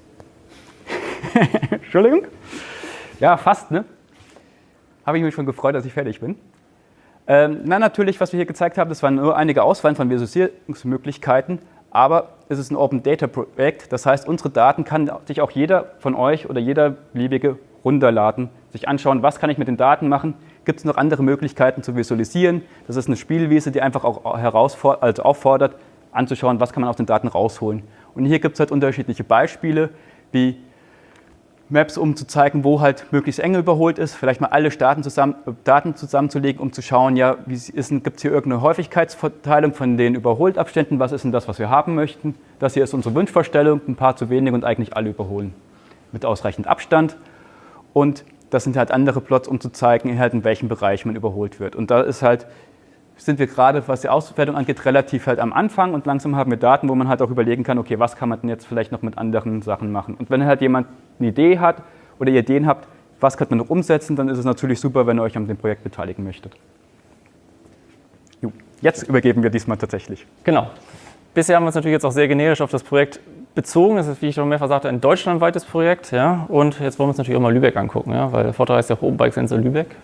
Speaker 1: Entschuldigung. Ja, fast, ne? Habe ich mich schon gefreut, dass ich fertig bin. Ähm, na, natürlich, was wir hier gezeigt haben, das waren nur einige Auswahlen von Visualisierungsmöglichkeiten, aber es ist ein Open-Data-Projekt, das heißt, unsere Daten kann sich auch jeder von euch oder jeder beliebige runterladen, sich anschauen, was kann ich mit den Daten machen, gibt es noch andere Möglichkeiten zu visualisieren. Das ist eine Spielwiese, die einfach auch herausfordert, also auffordert, anzuschauen, was kann man aus den Daten rausholen. Und hier gibt es halt unterschiedliche Beispiele, wie Maps, um zu zeigen, wo halt möglichst eng überholt ist, vielleicht mal alle Daten, zusammen, Daten zusammenzulegen, um zu schauen, ja, gibt es hier irgendeine Häufigkeitsverteilung von den Überholabständen, was ist denn das, was wir haben möchten. Das hier ist unsere Wunschvorstellung, ein paar zu wenig und eigentlich alle überholen mit ausreichend Abstand. Und das sind halt andere Plots, um zu zeigen, halt in welchem Bereich man überholt wird. Und da ist halt, sind wir gerade, was die Auswertung angeht, relativ halt am Anfang und langsam haben wir Daten, wo man halt auch überlegen kann, okay, was kann man denn jetzt vielleicht noch mit anderen Sachen machen. Und wenn halt jemand eine Idee hat oder ihr Ideen habt, was könnte man noch umsetzen, dann ist es natürlich super, wenn ihr euch an dem Projekt beteiligen möchtet. Jo. Jetzt übergeben wir diesmal tatsächlich.
Speaker 2: Genau. Bisher haben wir uns natürlich jetzt auch sehr generisch auf das Projekt bezogen. Das ist, wie ich schon mehrfach sagte, ein deutschlandweites Projekt. Ja? Und jetzt wollen wir uns natürlich auch mal Lübeck angucken, ja? Weil der Vortrag heißt ja auch Open Bike Sensor Lübeck.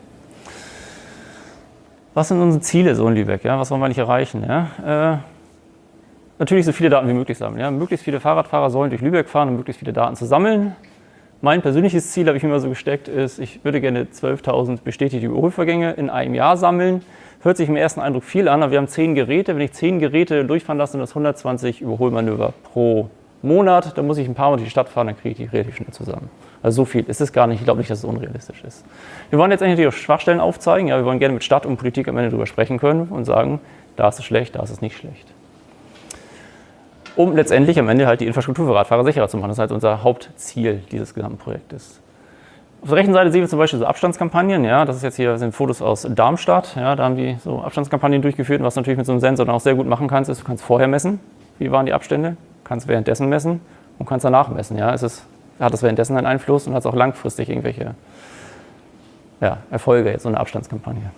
Speaker 2: Was sind unsere Ziele so in Lübeck? Ja? Was wollen wir nicht erreichen? Ja? Äh, natürlich so viele Daten wie möglich sammeln. Ja? Möglichst viele Fahrradfahrer sollen durch Lübeck fahren, um möglichst viele Daten zu sammeln. Mein persönliches Ziel, habe ich mir mal so gesteckt, ist, ich würde gerne zwölftausend bestätigte Überholvorgänge in einem Jahr sammeln. Hört sich im ersten Eindruck viel an, aber wir haben zehn Geräte. Wenn ich zehn Geräte durchfahren lasse, sind das hundertzwanzig Überholmanöver pro Monat. Dann muss ich ein paar Mal durch die Stadt fahren, dann kriege ich die relativ schnell zusammen. Also so viel ist es gar nicht. Ich glaube nicht, dass es unrealistisch ist. Wir wollen jetzt eigentlich auch Schwachstellen aufzeigen. Ja, wir wollen gerne mit Stadt und Politik am Ende darüber sprechen können und sagen, da ist es schlecht, da ist es nicht schlecht. Um letztendlich am Ende halt die Infrastruktur für Radfahrer sicherer zu machen. Das ist halt unser Hauptziel dieses gesamten Projektes. Auf der rechten Seite sehen wir zum Beispiel so Abstandskampagnen. Ja, das ist jetzt hier sind Fotos aus Darmstadt. Ja, da haben die so Abstandskampagnen durchgeführt. Und was du natürlich mit so einem Sensor dann auch sehr gut machen kannst, ist, du kannst vorher messen, wie waren die Abstände, kannst währenddessen messen und kannst danach messen. Ja, es ist, hat das währenddessen einen Einfluss und hat es auch langfristig irgendwelche ja, Erfolge, jetzt so eine Abstandskampagne.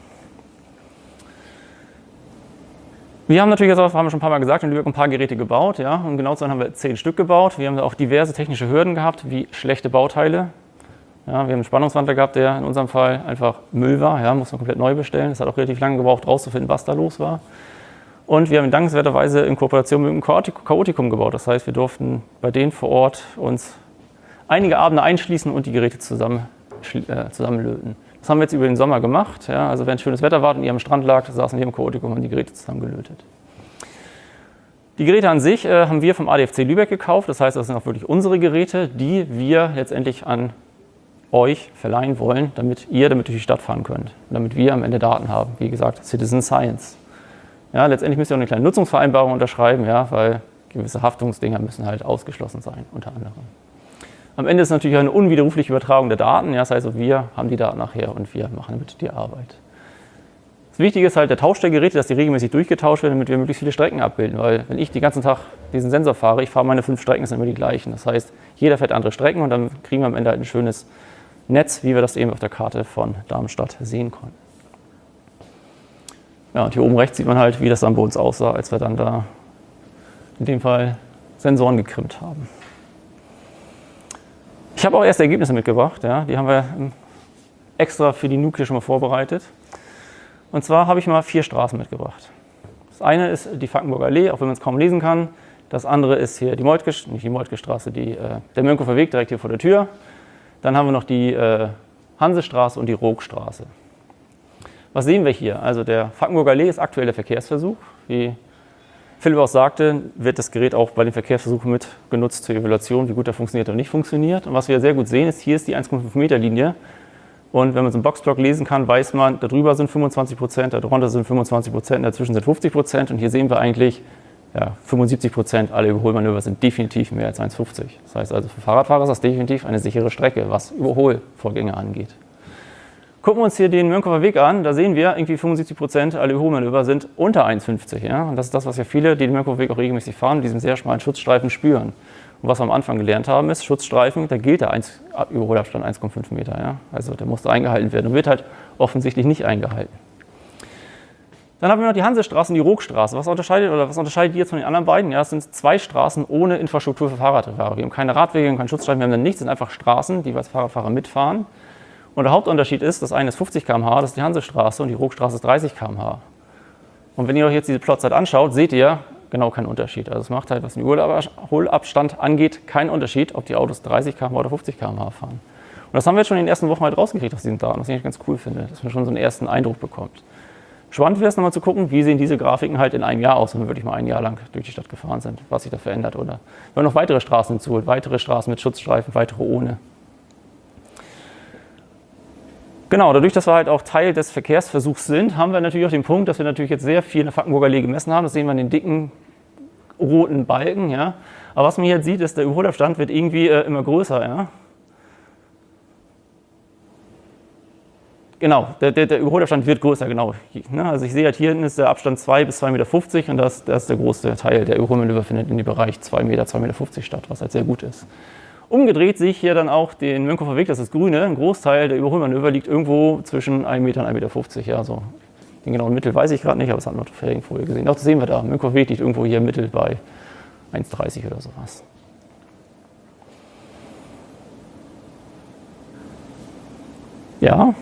Speaker 2: Wir haben natürlich, jetzt auch, haben wir schon ein paar Mal gesagt, in Lübeck ein paar Geräte gebaut. Ja, um genau zu sein, haben wir zehn Stück gebaut. Wir haben auch diverse technische Hürden gehabt, wie schlechte Bauteile. Ja, wir haben einen Spannungswandler gehabt, der in unserem Fall einfach Müll war. Ja, muss man komplett neu bestellen. Das hat auch relativ lange gebraucht, rauszufinden, was da los war. Und wir haben dankenswerterweise in Kooperation mit dem Chaotikum gebaut. Das heißt, wir durften bei denen vor Ort uns einige Abende einschließen und die Geräte zusammen, äh, zusammenlöten. Das haben wir jetzt über den Sommer gemacht. Ja, also wenn schönes Wetter war und ihr am Strand lag, saßen wir im Chaotikum und haben die Geräte zusammengelötet. Die Geräte an sich äh, haben wir vom A D F C Lübeck gekauft. Das heißt, das sind auch wirklich unsere Geräte, die wir letztendlich an euch verleihen wollen, damit ihr damit durch die Stadt fahren könnt. Und damit wir am Ende Daten haben. Wie gesagt, Citizen Science. Ja, letztendlich müsst ihr auch eine kleine Nutzungsvereinbarung unterschreiben, ja, weil gewisse Haftungsdinger müssen halt ausgeschlossen sein, unter anderem. Am Ende ist es natürlich eine unwiderrufliche Übertragung der Daten. Ja, das heißt, wir haben die Daten nachher und wir machen damit die Arbeit. Das Wichtige ist halt der Tausch der Geräte, dass die regelmäßig durchgetauscht werden, damit wir möglichst viele Strecken abbilden. Weil wenn ich den ganzen Tag diesen Sensor fahre, ich fahre meine fünf Strecken, das sind immer die gleichen. Das heißt, jeder fährt andere Strecken und dann kriegen wir am Ende halt ein schönes Netz, wie wir das eben auf der Karte von Darmstadt sehen konnten. Ja, und hier oben rechts sieht man halt, wie das dann bei uns aussah, als wir dann da in dem Fall Sensoren gekrimmt haben. Ich habe auch erste Ergebnisse mitgebracht, ja, die haben wir extra für die Nuke schon mal vorbereitet. Und zwar habe ich mal vier Straßen mitgebracht. Das eine ist die Fackenburger Allee, auch wenn man es kaum lesen kann. Das andere ist hier die Moltke, nicht die Moltke Straße, die, äh, der Mönckehofer Weg direkt hier vor der Tür. Dann haben wir noch die äh, Hansestraße und die Roogstraße. Was sehen wir hier? Also der Fackenburger Allee ist aktuell der Verkehrsversuch. Wie Philipp auch sagte, wird das Gerät auch bei den Verkehrsversuchen mit genutzt zur Evaluation, wie gut er funktioniert oder nicht funktioniert. Und was wir sehr gut sehen, ist, hier ist die eins Komma fünf Meter Linie. Und wenn man so einen Boxblock lesen kann, weiß man, darüber sind fünfundzwanzig Prozent, darunter sind fünfundzwanzig Prozent, dazwischen sind fünfzig Prozent. Und hier sehen wir eigentlich, ja, fünfundsiebzig Prozent aller Überholmanöver sind definitiv mehr als eins Komma fünfzig. Das heißt also, für Fahrradfahrer ist das definitiv eine sichere Strecke, was Überholvorgänge angeht. Gucken wir uns hier den Mönckehofer Weg an, da sehen wir, irgendwie fünfundsiebzig Prozent aller Überholmanöver sind unter eins Komma fünfzig. Ja? Und das ist das, was ja viele, die den Mönckehofer Weg auch regelmäßig fahren, mit diesem sehr schmalen Schutzstreifen spüren. Und was wir am Anfang gelernt haben, ist, Schutzstreifen, da gilt der Überholabstand eins Komma fünf Meter. Ja? Also der muss eingehalten werden und wird halt offensichtlich nicht eingehalten. Dann haben wir noch die Hansestraße und die Roogstraße. Was unterscheidet, oder was unterscheidet die jetzt von den anderen beiden? Ja, es sind zwei Straßen ohne Infrastruktur für Fahrradfahrer. Wir haben keine Radwege, wir haben keinen Schutzstreifen, wir haben dann nichts, es sind einfach Straßen, die wir als Fahrradfahrer mitfahren. Und der Hauptunterschied ist, das eine ist fünfzig Kilometer pro Stunde, das ist die Hansestraße, und die Roogstraße ist dreißig Kilometer pro Stunde. Und wenn ihr euch jetzt diese Plotzeit anschaut, seht ihr genau keinen Unterschied. Also es macht halt, was den Überholabstand angeht, keinen Unterschied, ob die Autos dreißig Kilometer pro Stunde oder fünfzig Kilometer pro Stunde fahren. Und das haben wir jetzt schon in den ersten Wochen halt rausgekriegt aus diesen Daten, was ich ganz cool finde, dass man schon so einen ersten Eindruck bekommt. Spannend wäre es nochmal zu gucken, wie sehen diese Grafiken halt in einem Jahr aus, wenn wir wirklich mal ein Jahr lang durch die Stadt gefahren sind, was sich da verändert. Oder wenn man noch weitere Straßen hinzuholt, weitere Straßen mit Schutzstreifen, weitere ohne. Genau, dadurch, dass wir halt auch Teil des Verkehrsversuchs sind, haben wir natürlich auch den Punkt, dass wir natürlich jetzt sehr viel in der Fackenburger Allee gemessen haben. Das sehen wir in den dicken roten Balken. Ja. Aber was man hier jetzt sieht, ist, der Überholabstand wird irgendwie äh, immer größer. Ja. Genau, der, der, der Überholabstand wird größer, genau. Also ich sehe halt, hier hinten ist der Abstand zwei bis zwei Meter fünfzig und das, das ist der größte Teil. Der Überholmanöver findet in dem Bereich zwei Meter, zwei Meter fünfzig statt, was halt sehr gut ist. Umgedreht sehe ich hier dann auch den Mönchhofer Weg, das ist das Grüne. Ein Großteil der Überholmanöver liegt irgendwo zwischen einem Meter und einem Meter fünfzig. Ja, so. Den genauen Mittel weiß ich gerade nicht, aber das hat man auf der Ferienfolie gesehen. Auch das sehen wir da. Mönchhofer Weg liegt irgendwo hier im Mittel bei eins dreißig oder sowas. Ja.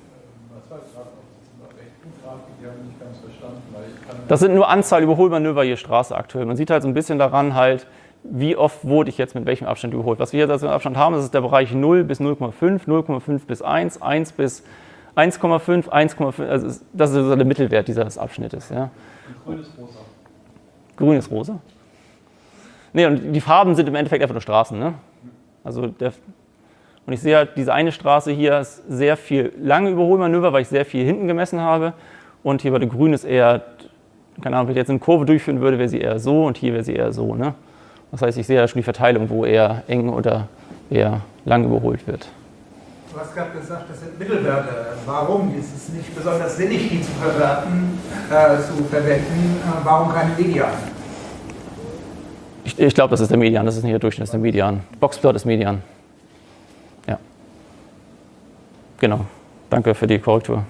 Speaker 2: Das sind nur Anzahl Überholmanöver je Straße aktuell. Man sieht halt so ein bisschen daran halt, wie oft wurde ich jetzt mit welchem Abstand überholt. Was wir jetzt als Abstand haben, das ist der Bereich null bis null Komma fünf, null Komma fünf bis eins, eins bis eins Komma fünf, eins Komma fünf, also das ist also der Mittelwert dieses Abschnittes. Ja.
Speaker 1: Und grün ist rosa.
Speaker 2: Grün ist rosa? Nee, und die Farben sind im Endeffekt einfach nur Straßen. Ne? Also der, und ich sehe halt, diese eine Straße hier ist sehr viel lange Überholmanöver, weil ich sehr viel hinten gemessen habe. Und hier bei der Grün ist eher, keine Ahnung, wenn ich jetzt eine Kurve durchführen würde, wäre sie eher so und hier wäre sie eher so. Ne? Das heißt, ich sehe ja schon die Verteilung, wo eher eng oder eher lang überholt wird.
Speaker 4: Du hast gerade gesagt, das sind Mittelwerte. Warum ist es nicht besonders sinnig, die zu verwerten, äh, zu verwenden? Äh, warum keine Median?
Speaker 2: Ich, ich glaube, das ist der Median, das ist nicht der Durchschnitt, das ist der Median. Boxplot ist Median. Ja. Genau. Danke für die Korrektur.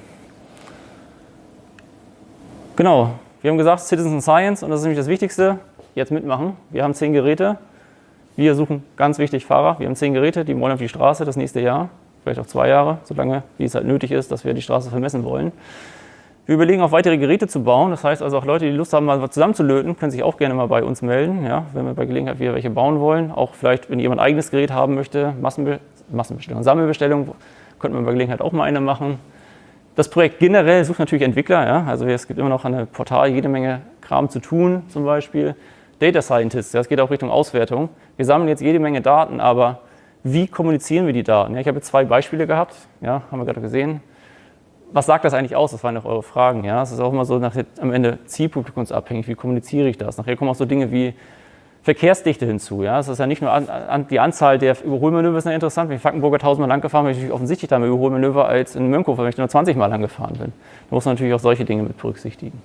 Speaker 2: Genau. Wir haben gesagt, Citizen Science, und das ist nämlich das Wichtigste. Jetzt mitmachen. Wir haben zehn Geräte. Wir suchen, ganz wichtig, Fahrer. Wir haben zehn Geräte, die wollen auf die Straße das nächste Jahr. Vielleicht auch zwei Jahre, solange wie es halt nötig ist, dass wir die Straße vermessen wollen. Wir überlegen auch weitere Geräte zu bauen. Das heißt also auch Leute, die Lust haben, mal was zusammenzulöten, können sich auch gerne mal bei uns melden, ja, wenn wir bei Gelegenheit wieder welche bauen wollen. Auch vielleicht, wenn jemand ein eigenes Gerät haben möchte, Massenbe Massenbestellung, Sammelbestellung, könnten wir bei Gelegenheit auch mal eine machen. Das Projekt generell sucht natürlich Entwickler. Ja. Also es gibt immer noch an einem Portal jede Menge Kram zu tun, zum Beispiel Data Scientists. Das geht auch Richtung Auswertung. Wir sammeln jetzt jede Menge Daten, aber wie kommunizieren wir die Daten? Ja, ich habe jetzt zwei Beispiele gehabt, ja, haben wir gerade gesehen. Was sagt das eigentlich aus? Das waren auch eure Fragen. Ja? Es ist auch immer so nachher, am Ende zielpublikumsabhängig. Wie kommuniziere ich das? Nachher kommen auch so Dinge wie Verkehrsdichte hinzu. Ja? Es ist ja nicht nur an, an, die Anzahl der Überholmanöver ist ja interessant. Wenn ich Fackenburger tausendmal lang gefahren bin, bin ich natürlich offensichtlich da mehr Überholmanöver als in Mönchhofer, wenn ich nur zwanzig Mal lang gefahren bin. Da muss man natürlich auch solche Dinge mit berücksichtigen.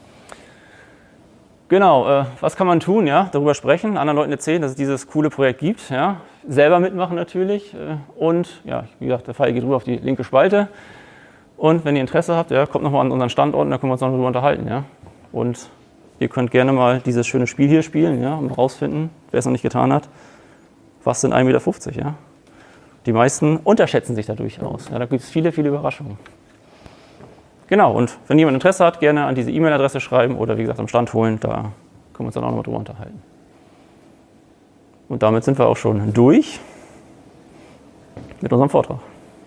Speaker 2: Genau, äh, was kann man tun? Ja? Darüber sprechen, anderen Leuten erzählen, dass es dieses coole Projekt gibt. Ja? Selber mitmachen natürlich. Äh, und, ja, wie gesagt, der Pfeil geht rüber auf die linke Spalte. Und wenn ihr Interesse habt, ja, kommt nochmal an unseren Standort, da können wir uns noch darüber unterhalten. Ja? Und ihr könnt gerne mal dieses schöne Spiel hier spielen, ja, um herauszufinden, wer es noch nicht getan hat, was sind ein Meter fünfzig. Ja? Die meisten unterschätzen sich da durchaus. Ja? Da gibt es viele, viele Überraschungen. Genau, und wenn jemand Interesse hat, gerne an diese E-Mail-Adresse schreiben oder wie gesagt am Stand holen, da können wir uns dann auch nochmal drüber unterhalten. Und damit sind wir auch schon durch mit unserem Vortrag.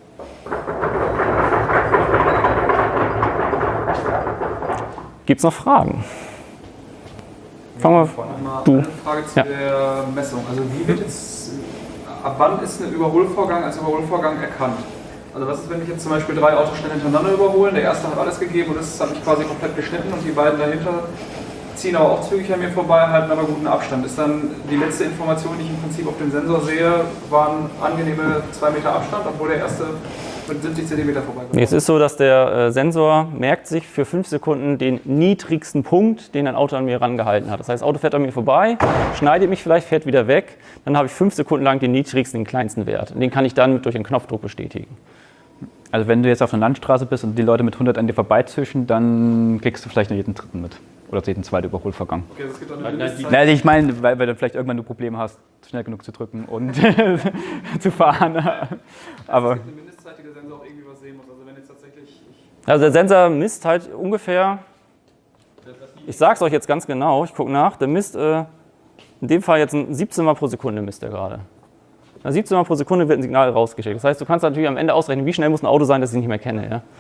Speaker 2: Gibt es noch Fragen? Fangen wir
Speaker 5: mal
Speaker 2: du.
Speaker 5: Eine Frage zu
Speaker 2: Ja.
Speaker 5: der Messung. Also wie wird jetzt, ab wann ist ein Überholvorgang als Überholvorgang erkannt? Also was ist, wenn ich jetzt zum Beispiel drei Autos schnell hintereinander überholen, der erste hat alles gegeben und das habe ich quasi komplett geschnitten und die beiden dahinter ziehen aber auch zügig an mir vorbei, halten aber guten Abstand. Ist dann die letzte Information, die ich im Prinzip auf dem Sensor sehe, war ein angenehme zwei Meter Abstand, obwohl der erste mit siebzig Zentimeter vorbeikommt?
Speaker 2: Nee, es ist so, dass der äh, Sensor merkt sich für fünf Sekunden den niedrigsten Punkt, den ein Auto an mir rangehalten hat. Das heißt, das Auto fährt an mir vorbei, schneidet mich vielleicht, fährt wieder weg, dann habe ich fünf Sekunden lang den niedrigsten, den kleinsten Wert. Und den kann ich dann durch einen Knopfdruck bestätigen.
Speaker 1: Also wenn du jetzt auf einer Landstraße bist und die Leute mit hundert an dir vorbeizischen, dann kriegst du vielleicht nur jeden dritten mit. Oder jeden zweiten Überholvorgang.
Speaker 5: Okay, das gibt auch eine Mindestzeit.
Speaker 1: Nein, ich meine, weil, weil du vielleicht irgendwann du Probleme hast, schnell genug zu drücken und zu fahren. Aber
Speaker 5: Es gibt eine Mindestzeit, die der Sensor auch irgendwie was sehen muss. Also wenn jetzt tatsächlich...
Speaker 2: Also der Sensor misst halt ungefähr, ich sage es euch jetzt ganz genau, ich gucke nach, der misst äh, in dem Fall jetzt siebzehn Mal pro Sekunde misst er gerade. Na, siebzehn Mal pro Sekunde wird ein Signal rausgeschickt. Das heißt, du kannst natürlich am Ende ausrechnen, wie schnell muss ein Auto sein, dass ich es nicht mehr kenne. Ja?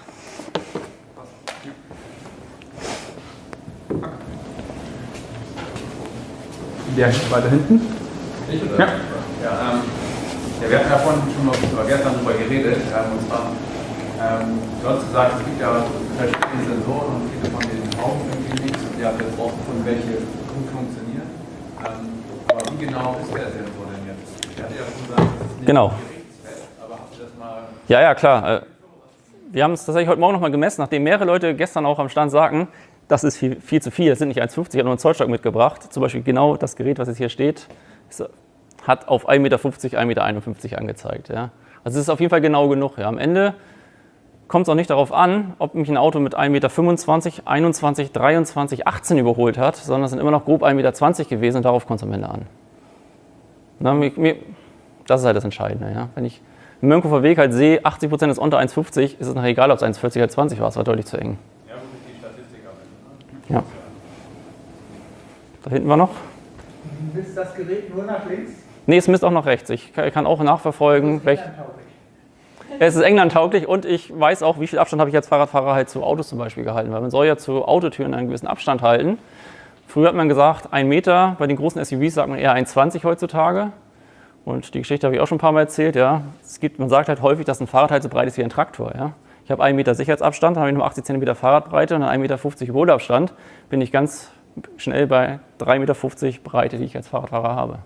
Speaker 1: der weiter hinten.
Speaker 6: Ich oder?
Speaker 1: Ja.
Speaker 6: Ja, ähm, ja, wir hatten davon schon noch oder gestern darüber geredet, ähm, und zwar
Speaker 5: Ähm, du hast gesagt, es gibt ja verschiedene Sensoren und viele von denen taugen irgendwie nichts und ihr habt jetzt rausgefunden, welche gut funktionieren. Ähm, aber wie genau ist der Sensor denn jetzt? Ich hatte ja schon gesagt, es ist nicht
Speaker 2: Genau.
Speaker 5: gerichtsfest, aber habt ihr das mal...
Speaker 2: Ja, ja, klar. Wir haben es tatsächlich heute Morgen nochmal gemessen, nachdem mehrere Leute gestern auch am Stand sagten, das ist viel, viel zu viel, das sind nicht eins fünfzig, ich habe nur einen Zollstock mitgebracht. Zum Beispiel genau das Gerät, was jetzt hier steht, ist, hat auf ein Meter fünfzig, ein Meter einundfünfzig angezeigt. Ja. Also es ist auf jeden Fall genau genug. Ja. Am Ende kommt es auch nicht darauf an, ob mich ein Auto mit ein Meter fünfundzwanzig, einundzwanzig, dreiundzwanzig, achtzehn überholt hat, sondern es sind immer noch grob ein Meter zwanzig gewesen und darauf kommt es am Ende an. Na, mir, mir, das ist halt das Entscheidende. Ja. Wenn ich im Mönckehofer Weg halt sehe, achtzig Prozent ist unter eins fünfzig, ist es nachher egal, ob es eins vierzig oder zwanzig war, es war deutlich zu eng.
Speaker 5: Ja, gut, ist die Statistik am Ende.
Speaker 2: Ja. Da hinten war noch.
Speaker 4: Misst das Gerät nur nach links?
Speaker 2: Nee, es misst auch nach rechts. Ich kann auch nachverfolgen, welch, es ist englandtauglich und ich weiß auch, wie viel Abstand habe ich als Fahrradfahrer halt zu Autos zum Beispiel gehalten. Weil man soll ja zu Autotüren einen gewissen Abstand halten. Früher hat man gesagt, ein Meter, bei den großen S U Vs sagt man eher eins zwanzig heutzutage. Und die Geschichte habe ich auch schon ein paar Mal erzählt. Ja. Es gibt, man sagt halt häufig, dass ein Fahrrad halt so breit ist wie ein Traktor. Ja. Ich habe einen Meter Sicherheitsabstand, dann habe ich nur achtzig Zentimeter Fahrradbreite und dann ein Meter fünfzig Überholabstand. Bin ich ganz schnell bei drei Meter fünfzig Breite, die ich als Fahrradfahrer habe.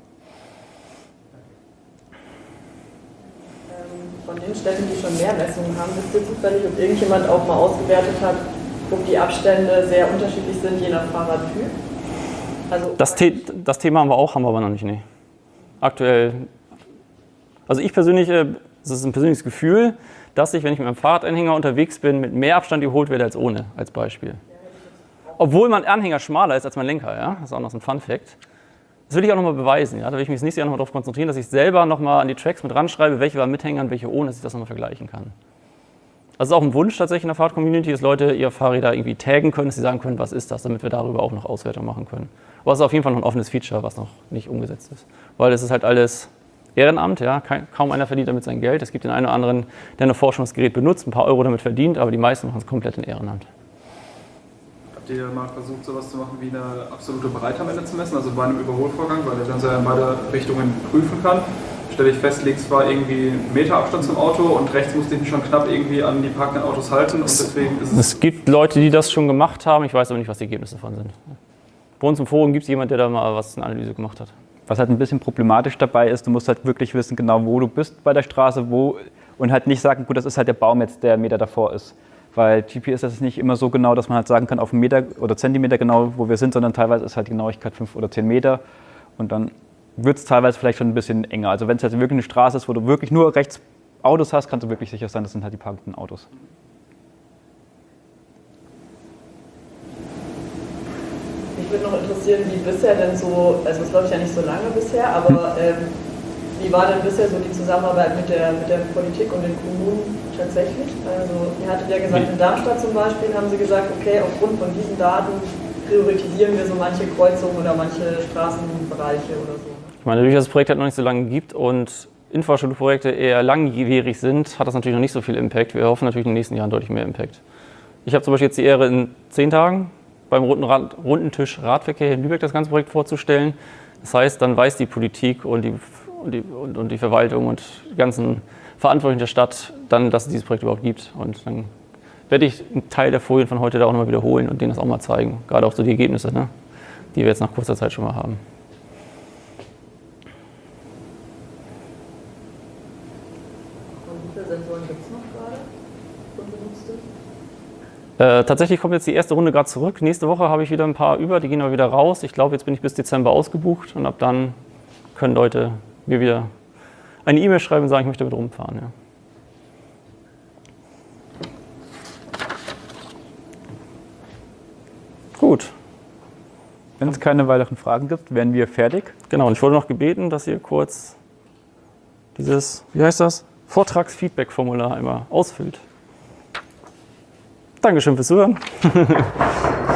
Speaker 3: Von den Städten, die schon mehr Messungen haben, wisst ihr zufällig, ob irgendjemand auch mal ausgewertet hat, ob die Abstände sehr unterschiedlich sind, je nach Fahrradtyp? Also
Speaker 2: das, The das Thema haben wir auch, haben wir aber noch nicht. Nee. Aktuell, also ich persönlich, das ist ein persönliches Gefühl, dass ich, wenn ich mit meinem Fahrradanhänger unterwegs bin, mit mehr Abstand überholt werde als ohne, als Beispiel. Obwohl mein Anhänger schmaler ist als mein Lenker, ja? Das ist auch noch so ein Fun-Fact. Das will ich auch nochmal beweisen, ja? Da will ich mich das nächste Jahr nochmal darauf konzentrieren, dass ich selber nochmal an die Tracks mit ranschreibe, welche waren mit Hängern, welche ohne, dass ich das nochmal vergleichen kann. Das ist auch ein Wunsch tatsächlich in der Fahrrad-Community, dass Leute ihre Fahrräder irgendwie taggen können, dass sie sagen können, was ist das, damit wir darüber auch noch Auswertung machen können. Aber es ist auf jeden Fall noch ein offenes Feature, was noch nicht umgesetzt ist. Weil es ist halt alles Ehrenamt, ja? Kein, kaum einer verdient damit sein Geld. Es gibt den einen oder anderen, der ein Forschungsgerät benutzt, ein paar Euro damit verdient, aber die meisten machen es komplett in Ehrenamt.
Speaker 5: Habt ihr mal versucht, sowas zu machen wie eine absolute Breite am Ende zu messen, also bei einem Überholvorgang, weil der Sensor in beide Richtungen prüfen kann? Stelle ich fest, links war irgendwie ein Meter Abstand zum Auto und rechts musste ich mich schon knapp irgendwie an die parkenden Autos halten und deswegen ist es...
Speaker 2: Es gibt Leute, die das schon gemacht haben, ich weiß aber nicht, was die Ergebnisse davon sind. Bei uns im Forum gibt es jemanden, der da mal was eine Analyse gemacht hat.
Speaker 1: Was halt ein bisschen problematisch dabei ist, du musst halt wirklich wissen, genau wo du bist bei der Straße, wo und halt nicht sagen, gut, das ist halt der Baum jetzt, der einen Meter davor ist. Weil G P S ist nicht immer so genau, dass man halt sagen kann, auf einen Meter oder Zentimeter genau, wo wir sind, sondern teilweise ist halt die Genauigkeit fünf oder zehn Meter und dann wird es teilweise vielleicht schon ein bisschen enger. Also wenn es halt wirklich eine Straße ist, wo du wirklich nur rechts Autos hast, kannst du wirklich sicher sein, das sind halt die parkenden Autos.
Speaker 3: Mich würde noch interessieren, wie bisher denn so, also es läuft ja nicht so lange bisher, aber ähm, wie war denn bisher so die Zusammenarbeit mit der, mit der Politik und den Kommunen tatsächlich? Also ihr hattet ja gesagt, in Darmstadt zum Beispiel haben sie gesagt, okay, aufgrund von diesen Daten priorisieren wir so manche Kreuzungen oder manche Straßenbereiche oder so.
Speaker 2: Ich meine, dadurch, dass das Projekt halt noch nicht so lange gibt und Infrastrukturprojekte eher langjährig sind, hat das natürlich noch nicht so viel Impact. Wir hoffen natürlich in den nächsten Jahren deutlich mehr Impact. Ich habe zum Beispiel jetzt die Ehre, in zehn Tagen beim runden Rad, Rundentisch Radverkehr in Lübeck das ganze Projekt vorzustellen. Das heißt, dann weiß die Politik und die, und die, und, und die Verwaltung und die ganzen Verantwortlichen der Stadt dann, dass es dieses Projekt überhaupt gibt. Und dann werde ich einen Teil der Folien von heute da auch nochmal wiederholen und denen das auch mal zeigen. Gerade auch so die Ergebnisse, ne? Die wir jetzt nach kurzer Zeit schon mal haben.
Speaker 3: Und wie viele Sensoren gibt es noch gerade? Unbenutzte?
Speaker 2: Äh, tatsächlich kommt jetzt die erste Runde gerade zurück. Nächste Woche habe ich wieder ein paar über, die gehen aber wieder raus. Ich glaube, jetzt bin ich bis Dezember ausgebucht und ab dann können Leute mir wieder eine E-Mail schreiben und sagen, ich möchte damit rumfahren. Ja. Gut.
Speaker 1: Wenn es keine weiteren Fragen gibt, wären wir fertig.
Speaker 2: Genau, und ich wurde noch gebeten, dass ihr kurz dieses, wie heißt das, Vortragsfeedback-Formular einmal ausfüllt. Dankeschön fürs Zuhören.